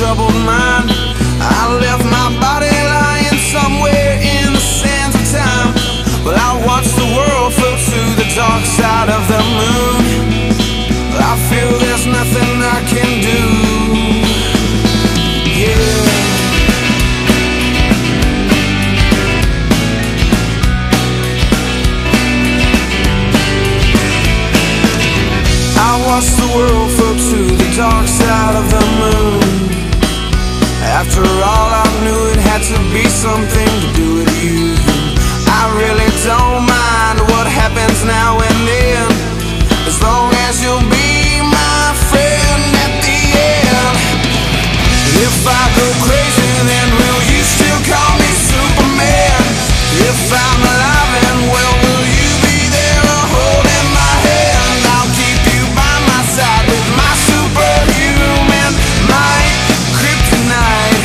troubled mind. I left my body lying somewhere in the sands of time. Well, I watched the world float to the dark side of the moon. I feel there's nothing I can do. Yeah. I watched the world float to the dark side of the moon. After all, I knew it had to be something to do with you. I really don't mind what happens now and then, as long as you'll be my friend at the end. If I go crazy, then will you still call me Superman? If I'm alive and well, will you be there holding my hand? I'll keep you by my side with my superhuman might, kryptonite.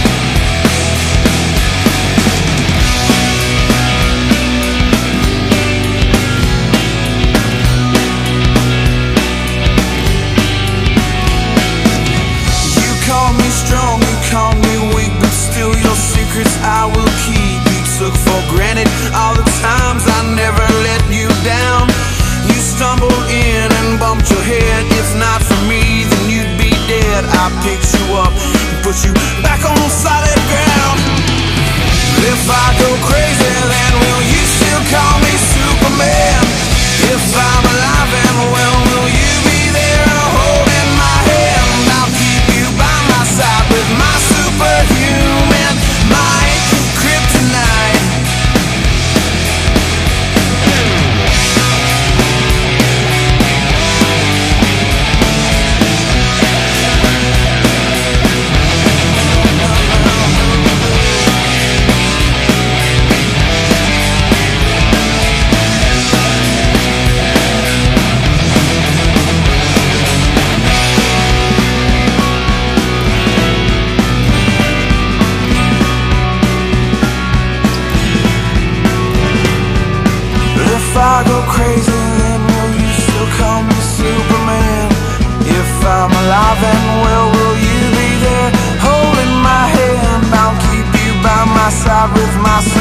You call me strong, you call me weak, but still your secrets I will keep. You took for granted all the times I never let you down. You stumbled in and bumped your head. If not for me, then you'd be dead. I picked you up and put you back on solid ground. If I go crazy, then will you still call me Superman? If I'm alive and well, will you be there holding my hand? I'll keep you by my side with my superhuman might, kryptonite. If I go crazy, then will you still call me Superman? If I'm alive and well, will you be there holding my hand? I'll keep you by my side with my